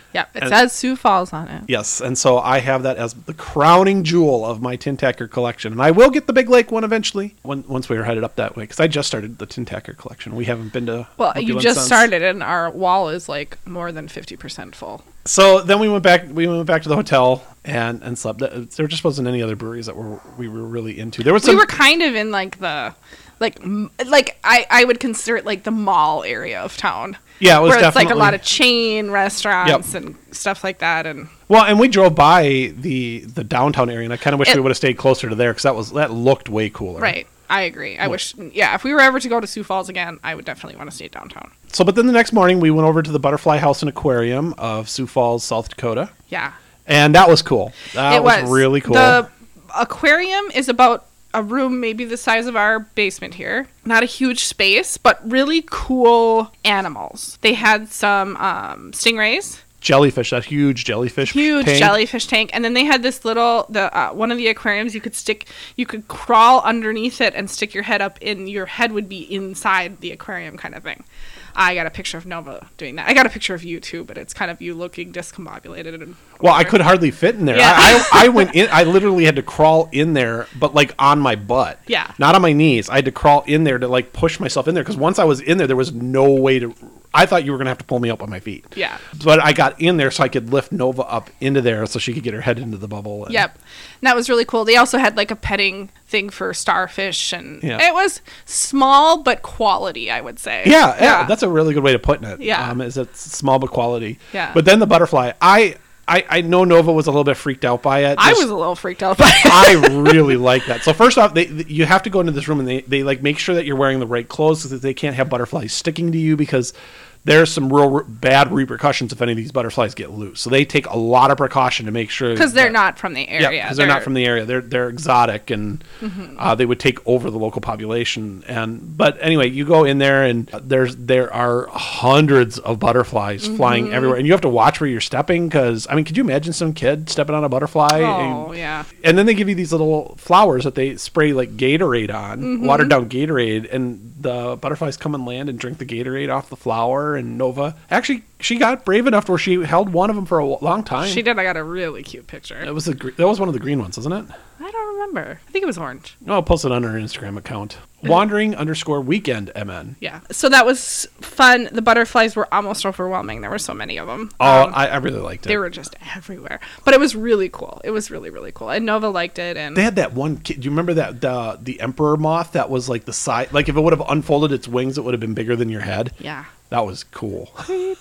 Yep, it And- says Sioux Falls on it. Yes, and so I have that as the crowning jewel of my tin tacker collection, and I will get the Big Lake one eventually when, once we are headed up that way because I just started the tin tacker collection. We haven't been to Well, Opulence you just since. started, and our wall is like more than fifty percent full. So then we went back. We went back to the hotel and and slept. There just wasn't any other breweries that were we were really into. There was some. We were kind of in like the, like, m- like I, I would consider it like the mall area of town. Yeah, it was where it's like a definitely- lot of chain restaurants Yep. and stuff like that. And Well, and we drove by the the downtown area, and I kind of wish It- we would have stayed closer to there because that was that looked way cooler. right, I agree. I wish, yeah, if we were ever to go to Sioux Falls again, I would definitely want to stay downtown. So, but then the next morning we went over to the Butterfly House and Aquarium of Sioux Falls, South Dakota, Yeah, and that was cool. That it was, was really cool. The aquarium is about a room maybe the size of our basement here. Not a huge space, but really cool animals. They had some um, stingrays. Jellyfish, that huge jellyfish, Huge tank. jellyfish tank, and then they had this little the uh, one of the aquariums you could stick you could crawl underneath it and stick your head up in your head would be inside the aquarium kind of thing. I got a picture of Nova doing that. I got a picture of you too, but it's kind of you looking discombobulated and Well, I could hardly fit in there. Yeah. I, I I went in. I literally had to crawl in there, but like on my butt. Yeah. Not on my knees. I had to crawl in there to like push myself in there because once I was in there, there was no way to. I thought you were gonna have to pull me up on my feet. Yeah. But I got in there so I could lift Nova up into there so she could get her head into the bubble. And Yep. And that was really cool. They also had like a petting thing for starfish and Yeah. it was small but quality, I would say. Yeah, yeah, that's a really good way to put it. Yeah. um, is it's small but quality. Yeah. But then the butterfly, I, I, I know Nova was a little bit freaked out by it. I Just- was a little freaked out by it. I really like that. So first off, they, you have to go into this room and they, they like make sure that you're wearing the right clothes because they can't have butterflies sticking to you because there's some real re- bad repercussions if any of these butterflies get loose. So they take a lot of precaution to make sure Because they're that- not from the area. Yeah, because they're, not from the area. They're they're exotic, and Mm-hmm. uh, they would take over the local population. And but anyway, you go in there, and there's there are hundreds of butterflies Mm-hmm. flying everywhere, and you have to watch where you're stepping because I mean, could you imagine some kid stepping on a butterfly? Oh, and, yeah. And then they give you these little flowers that they spray like Gatorade on, Mm-hmm. watered down Gatorade, and the butterflies come and land and drink the Gatorade off the flower. And Nova actually she got brave enough where she held one of them for a long time. She did. I got a really cute picture. It was a gre- that was one of the green ones, wasn't it? I don't remember. I think it was orange. No, I'll post it on our Instagram account. Wandering underscore weekend M N. Yeah. So that was fun. The butterflies were almost overwhelming. There were so many of them. Oh, Um, I, I really liked it. they were just everywhere. But it was really cool. It was really, really cool. And Nova liked it. And They had that one kid. Do you remember that the the emperor moth that was like the size? Like if it would have unfolded its wings, it would have been bigger than your head. yeah. That was cool.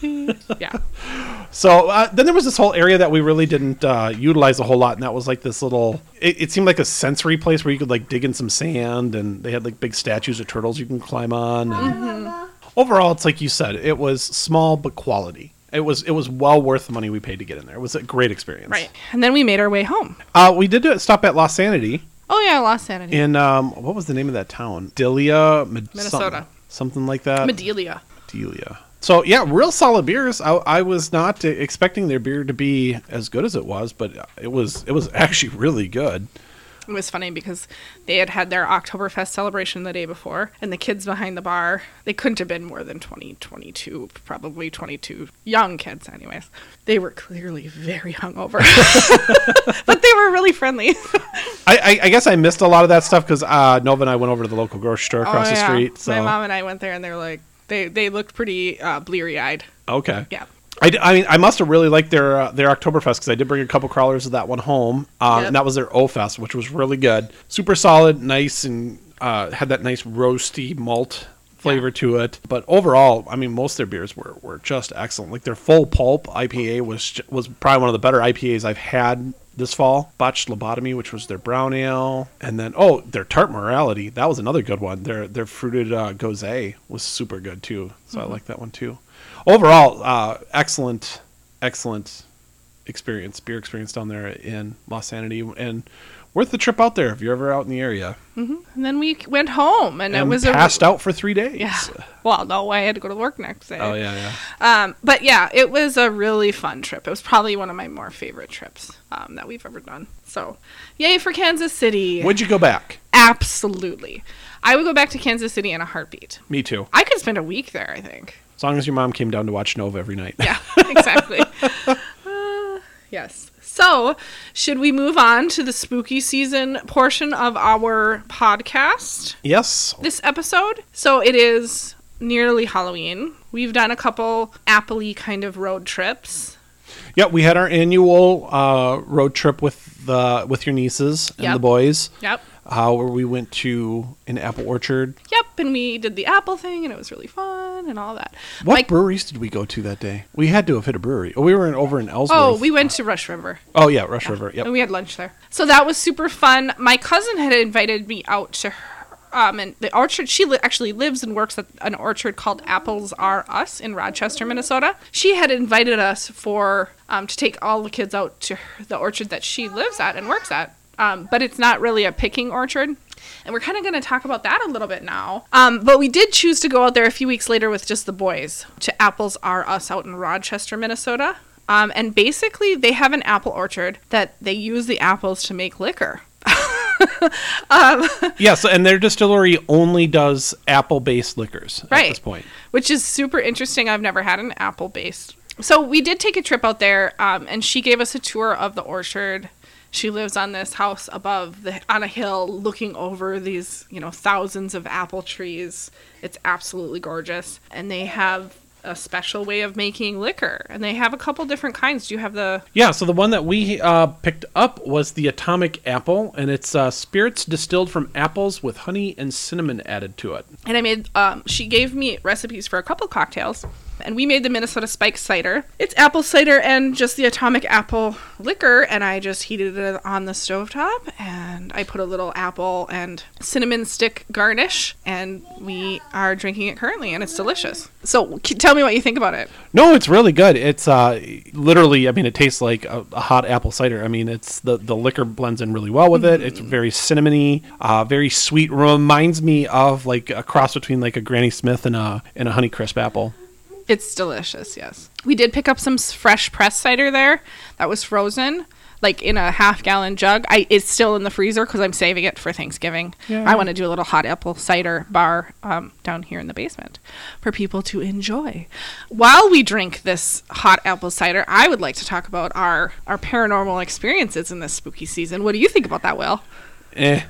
Yeah. So uh, then there was this whole area that we really didn't uh, utilize a whole lot, and that was like this little. It, it seemed like a sensory place where you could like dig in some sand, and they had like big statues of turtles you can climb on. And overall, it's like you said, it was small but quality. It was it was well worth the money we paid to get in there. It was a great experience. Right. And then we made our way home. Uh, we did do- stop at Lost Sanity Oh, yeah. I lost sanity. in um, what was the name of that town? Delia, Med- Minnesota. Something, something like that. Medelia. Delia. So yeah, real solid beers. I, I was not expecting their beer to be as good as it was, but it was it was actually really good. It was funny because they had had their Oktoberfest celebration the day before, and the kids behind the bar, they couldn't have been more than twenty, twenty-two, probably twenty-two, young kids anyways. They were clearly very hungover, but they were really friendly. I, I, I guess I missed a lot of that stuff because uh, Nova and I went over to the local grocery store across Oh, the yeah. street. So My mom and I went there, and they were like, they, they looked pretty uh, bleary-eyed. okay, Yeah. I, d- I mean, I must have really liked their uh, their Oktoberfest because I did bring a couple crawlers of that one home, uh, Yep. and that was their O-Fest, which was really good. Super solid, nice, and uh, had that nice roasty malt flavor to it. But overall, I mean, most of their beers were, were just excellent. Like their full pulp I P A was ju- was probably one of the better I P As I've had this fall. Botched Lobotomy, which was their brown ale, and then oh, their Tart Morality, that was another good one. Their their fruited uh, Gose was super good too, so I like that one too. Overall, uh, excellent, excellent experience, beer experience down there in Lost Sanity, and worth the trip out there if you're ever out in the area. And then we went home, and, And it was passed a out for three days. yeah. Well, no, I had to go to work next day. Oh yeah, yeah. Um, but yeah, it was a really fun trip. It was probably one of my more favorite trips um, that we've ever done. So, yay for Kansas City! Would you go back? Absolutely, I would go back to Kansas City in a heartbeat. Me too. I could spend a week there. I think. As long as your mom came down to watch Nova every night. Yeah, exactly. Yes. So, should we move on to the spooky season portion of our podcast Yes. this episode? So, it is nearly Halloween. We've done a couple Appley kind of road trips. Yeah, we had our annual uh, road trip with the with your nieces and Yep. the boys. Yep. Uh, where we went to an apple orchard. Yep, and we did the apple thing, and it was really fun and all that. What Mike- breweries did we go to that day? We had to have hit a brewery. Oh, we were in, over in Ellsworth. Oh, we went to Rush River. Oh, yeah, Rush River. Yep. And we had lunch there. So that was super fun. My cousin had invited me out to her, um, and the orchard. She li- actually lives and works at an orchard called Apples Are Us in Rochester, Minnesota. She had invited us for um, to take all the kids out to her, the orchard that she lives at and works at. Um, but it's not really a picking orchard. And we're kind of going to talk about that a little bit now. Um, but we did choose to go out there a few weeks later with just the boys to Apples Are Us out in Rochester, Minnesota. Um, and basically, they have an apple orchard that they use the apples to make liquor. um, Yes, and their distillery only does apple-based liquors Right. at this point. Which is super interesting. I've never had an apple-based. So we did take a trip out there, um, and she gave us a tour of the orchard. She lives on this house above the on a hill looking over these, you know, thousands of apple trees. It's absolutely gorgeous. And they have a special way of making liquor. And they have a couple different kinds. Do you have the Yeah, so the one that we uh, picked up was the Atomic Apple, and it's uh, spirits distilled from apples with honey and cinnamon added to it. And I made, um, she gave me recipes for a couple cocktails. And we made the Minnesota Spike Cider. It's apple cider and just the Atomic Apple liquor. And I just heated it on the stovetop. And I put a little apple and cinnamon stick garnish. And we are drinking it currently. And it's delicious. So c- tell me what you think about it. No, it's really good. It's uh, literally, I mean, it tastes like a, a hot apple cider. I mean, it's the, the liquor blends in really well with it. It's very cinnamony, uh, very sweet. Reminds me of like a cross between like a Granny Smith and a, and a Honeycrisp apple. It's delicious, yes. We did pick up some s- fresh pressed cider there that was frozen, like in a half gallon jug. I It's still in the freezer because I'm saving it for Thanksgiving. Yeah. I want to do a little hot apple cider bar um, down here in the basement for people to enjoy. While we drink this hot apple cider, I would like to talk about our, our paranormal experiences in this spooky season. What do you think about that, Will? Eh,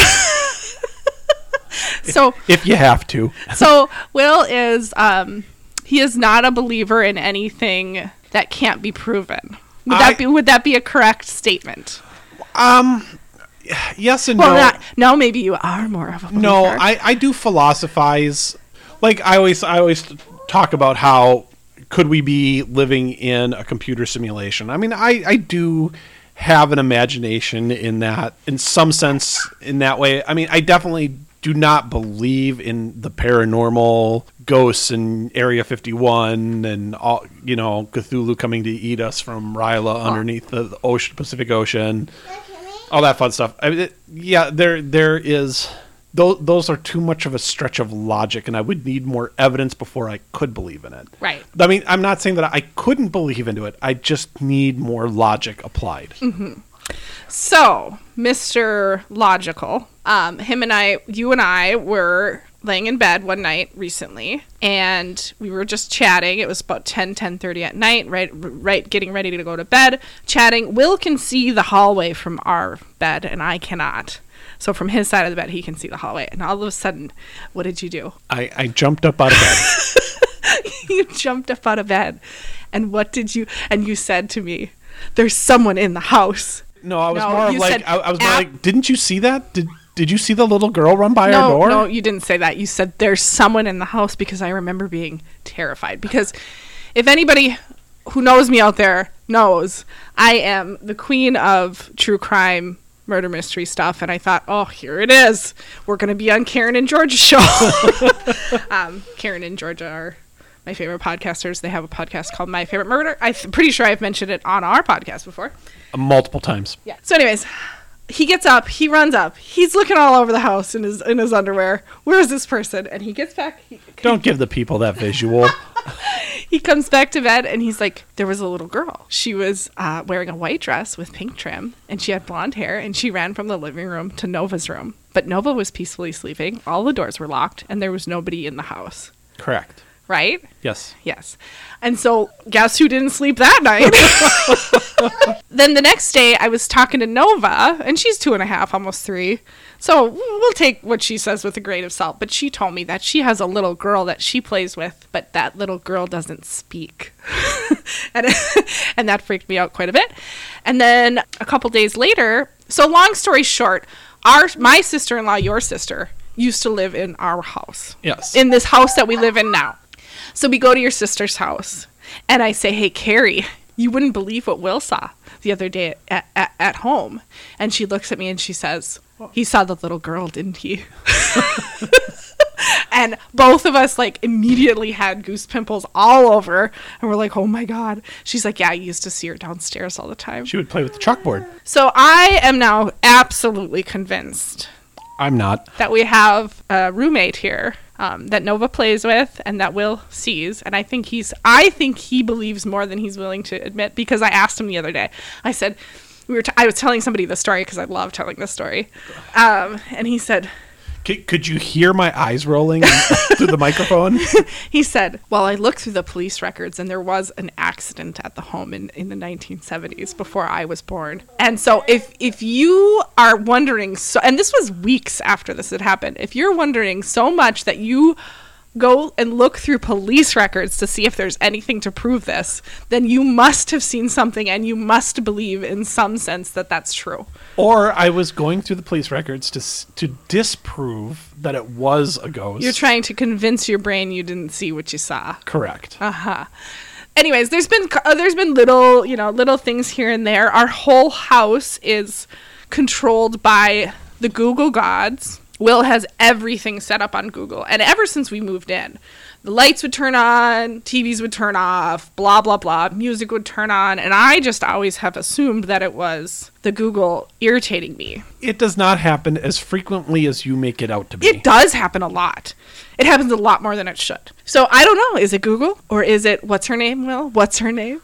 So, if you have to. so Will is... Um, He is not a believer in anything that can't be proven. Would I- that be would that be a correct statement? Yes and Well, no. not, no, maybe you are more of a believer. No, I, I do philosophize. Like I always I always talk about how could we be living in a computer simulation? I mean, I, I do have an imagination in that, in some sense, in that way. I mean, I definitely do not believe in the paranormal, ghosts in Area fifty-one, and all, you know, Cthulhu coming to eat us from Ryla underneath the, the ocean, Pacific Ocean, all that fun stuff. I mean, it, yeah, there there is. Those, those are too much of a stretch of logic, and I would need more evidence before I could believe in it. Right. I mean, I'm not saying that I couldn't believe into it. I just need more logic applied. Mm-hmm. So, Mister Logical, um, him and I, you and I were laying in bed one night recently, and we were just chatting. It was about ten, ten thirty at night, right, right, getting ready to go to bed, chatting. Will can see the hallway from our bed, and I cannot. So from his side of the bed, he can see the hallway. And all of a sudden, what did you do? I, I jumped up out of bed. You jumped up out of bed. And what did you, and you said to me, there's someone in the house. No, I was No, more of you like, said I, I was more ap- like, didn't you see that? Did Did you see the little girl run by our No, door? no, you didn't say that. You said there's someone in the house, because I remember being terrified. Because if anybody who knows me out there knows, I am the queen of true crime, murder mystery stuff. And I thought, oh, here it is. We're going to be on Karen and Georgia's show. um, Karen and Georgia are my favorite podcasters. They have a podcast called My Favorite Murder. I'm pretty sure I've mentioned it on our podcast before. Uh, multiple times. Yeah. So anyways, he gets up, he runs up, he's looking all over the house in his in his underwear. Where is this person? And he gets back. He, Don't give the people that visual. he comes back to bed, and he's like, there was a little girl. She was uh, wearing a white dress with pink trim, and she had blonde hair, and she ran from the living room to Nova's room. But Nova was peacefully sleeping. All the doors were locked, and there was nobody in the house. Correct. right? Yes. Yes. And so guess who didn't sleep that night? Then the next day I was talking to Nova, and she's two and a half, almost three. So we'll take what she says with a grain of salt. But she told me that she has a little girl that she plays with, but that little girl doesn't speak. and, and that freaked me out quite a bit. And then a couple days later, so long story short, our my sister-in-law, your sister, used to live in our house. Yes. In this house that we live in now. So we go to your sister's house, and I say, hey, Carrie, you wouldn't believe what Will saw the other day at, at, at home. And she looks at me and she says, he saw the little girl, didn't he? And both of us, like, immediately had goose pimples all over. And we're like, oh, my God. She's like, yeah, I used to see her downstairs all the time. She would play with the chalkboard. So I am now absolutely convinced I'm not. that we have a roommate here um, that Nova plays with and that Will sees. And I think he's, I think he believes more than he's willing to admit, because I asked him the other day. I said, we were, t- I was telling somebody the story because I love telling this story. Um, and he said, C- could you hear my eyes rolling through the microphone? he said, well, I looked through the police records and there was an accident at the home in, in the nineteen seventies before I was born. And so if, if you are wondering, so, and this was weeks after this had happened, if you're wondering so much that you go and look through police records to see if there's anything to prove this, then you must have seen something and you must believe in some sense that that's true. Or I was going through the police records to s- to disprove that it was a ghost. You're trying to convince your brain you didn't see what you saw. Correct. Uh-huh. Anyways, there's been uh, there's been little, you know, little things here and there. Our whole house is controlled by the Google gods. Will has everything set up on Google. And ever since we moved in, the lights would turn on, T Vs would turn off, blah, blah, blah. Music would turn on. And I just always have assumed that it was the Google irritating me. It does not happen as frequently as you make it out to be. It does happen a lot. It happens a lot more than it should. So I don't know. Is it Google? Or is it, what's her name, Will? What's her name?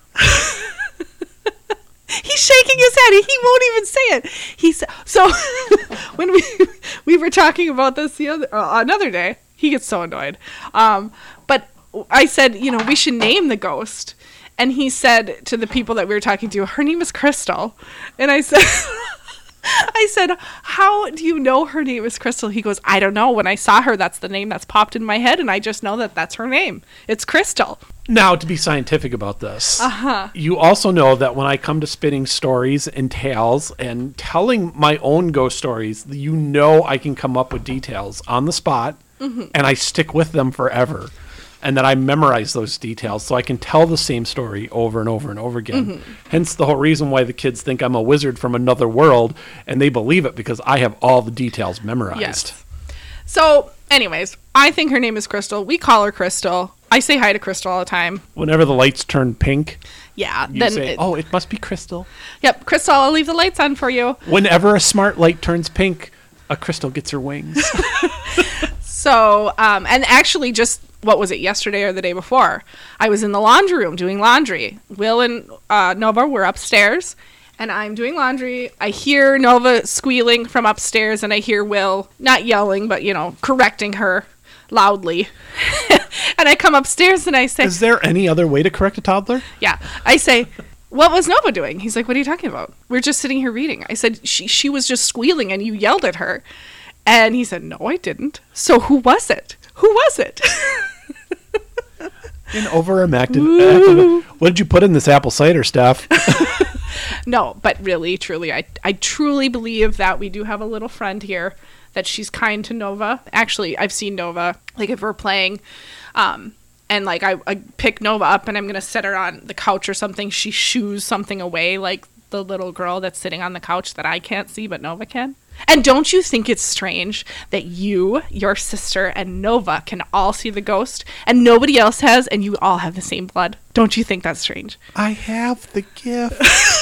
He's shaking his head. He won't even say it. He's so when we we were talking about this the other uh, another day. He gets so annoyed. Um, but I said, you know, we should name the ghost, and he said to the people that we were talking to, her name is Crystal, and I said. I said, how do you know her name is Crystal? He goes, I don't know. When I saw her, that's the name that's popped in my head, and I just know that that's her name. It's Crystal. Now, to be scientific about this, Uh-huh. you also know that when I come to spinning stories and tales and telling my own ghost stories, you know I can come up with details on the spot, Mm-hmm. and I stick with them forever. And that I memorize those details so I can tell the same story over and over and over again. Mm-hmm. Hence the whole reason why the kids think I'm a wizard from another world, and they believe it because I have all the details memorized. Yes. So, anyways, I think her name is Crystal. We call her Crystal. I say hi to Crystal all the time. Whenever the lights turn pink, Yeah. you then say, it- oh, it must be Crystal. Yep, Crystal, I'll leave the lights on for you. Whenever a smart light turns pink, a crystal gets her wings. So, um, and actually just, what was it, yesterday or the day before? I was in the laundry room doing laundry. Will and uh, Nova were upstairs, and I'm doing laundry. I hear Nova squealing from upstairs, and I hear Will, not yelling, but, you know, correcting her loudly. And I come upstairs and I say, Is there any other way to correct a toddler? yeah, I say, what was Nova doing? He's like, what are you talking about? We're just sitting here reading. I said, she, she was just squealing and you yelled at her. And he said, no, I didn't. So who was it? Who was it? An overactive. What did you put in this apple cider stuff? No, but really, truly, I, I truly believe that we do have a little friend here, that she's kind to Nova. Actually, I've seen Nova, like if we're playing, um, and like I, I pick Nova up and I'm going to set her on the couch or something, she shoos something away, like the little girl that's sitting on the couch that I can't see, but Nova can. And don't you think it's strange that you, your sister, and Nova can all see the ghost and nobody else has, and you all have the same blood? Don't you think that's strange? I have the gift.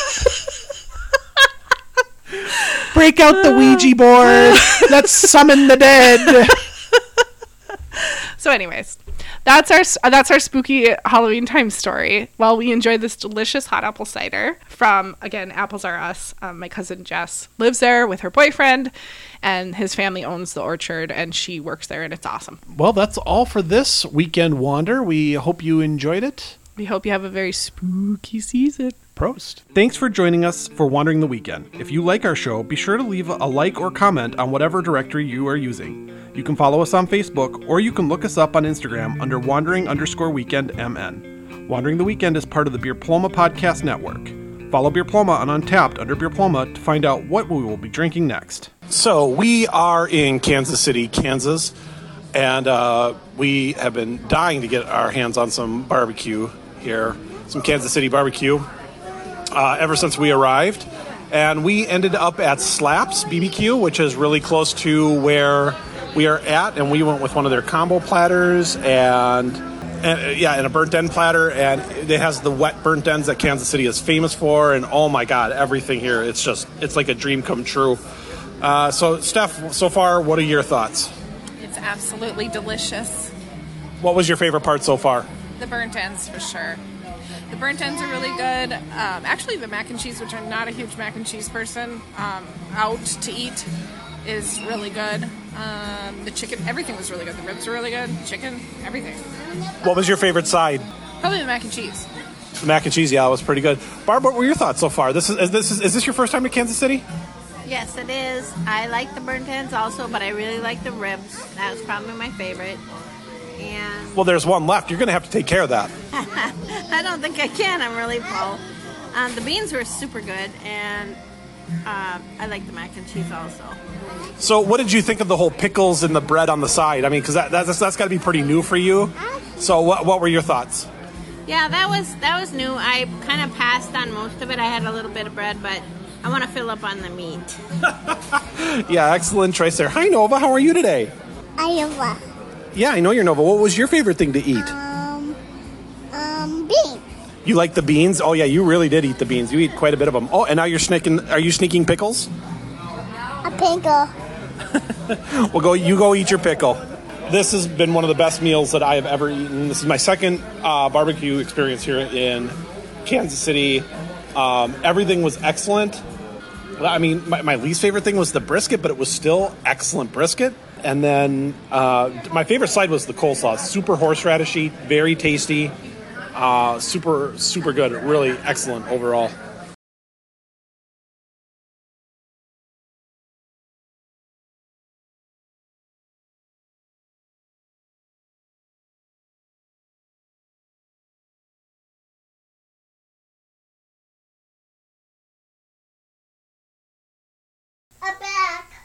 Break out the Ouija board. Let's summon the dead. So anyways, that's our that's our spooky Halloween time story. While we enjoy this delicious hot apple cider from, again, Apples Are Us. Um, my cousin Jess lives there with her boyfriend, and his family owns the orchard, and she works there, and it's awesome. Well, that's all for this Weekend Wander. We hope you enjoyed it. We hope you have a very spooky season. Prost. Thanks for joining us for Wandering the Weekend. If you like our show, be sure to leave a like or comment on whatever directory you are using. You can follow us on Facebook, or you can look us up on Instagram under wandering underscore weekend mn. Wandering the Weekend is part of the Beer Ploma Podcast Network. Follow Beer Ploma on Untapped under Beer Ploma to find out what we will be drinking next. So we are in Kansas City, Kansas, and uh, we have been dying to get our hands on some barbecue here, some Kansas City barbecue, uh, ever since we arrived. And we ended up at Slaps B B Q, which is really close to where we are at, and we went with one of their combo platters and, and yeah, and a burnt end platter, and it has the wet burnt ends that Kansas City is famous for, and oh my God, everything here, it's just, it's like a dream come true. Uh, so, Steph, so far, what are your thoughts? It's absolutely delicious. What was your favorite part so far? The burnt ends, for sure. The burnt ends are really good. Um, actually, the mac and cheese, which I'm not a huge mac and cheese person, um, out to eat is really good. Um, the chicken, everything was really good. The ribs were really good. Chicken, everything. What was your favorite side? Probably the mac and cheese. The mac and cheese, yeah, it was pretty good. Barb, what were your thoughts so far? This is, is this is, is this your first time to Kansas City? Yes, it is. I like the burnt ends also, but I really like the ribs. That was probably my favorite. And Well, there's one left. You're going to have to take care of that. I don't think I can. I'm really full. Um, the beans were super good, and uh, I like the mac and cheese also. So what did you think of the whole pickles and the bread on the side? I mean, because that, that's, that's got to be pretty new for you. So what, what were your thoughts? Yeah, that was that was new. I kind of passed on most of it. I had a little bit of bread, but I want to fill up on the meat. Yeah, excellent choice there. Hi, Nova. How are you today? Iowa. Yeah, I know you're Nova. What was your favorite thing to eat? Um, um, beans. You like the beans? Oh, yeah, you really did eat the beans. You eat quite a bit of them. Oh, and now you're sneaking. Are you sneaking pickles? A pickle. Well, go. You go eat your pickle. This has been one of the best meals that I have ever eaten. This is my second uh, barbecue experience here in Kansas City. Um, everything was excellent. I mean, my, my least favorite thing was the brisket, but it was still excellent brisket. And then uh, my favorite side was the coleslaw. Super horseradishy, very tasty, uh, super, super good. Really excellent overall. A bag.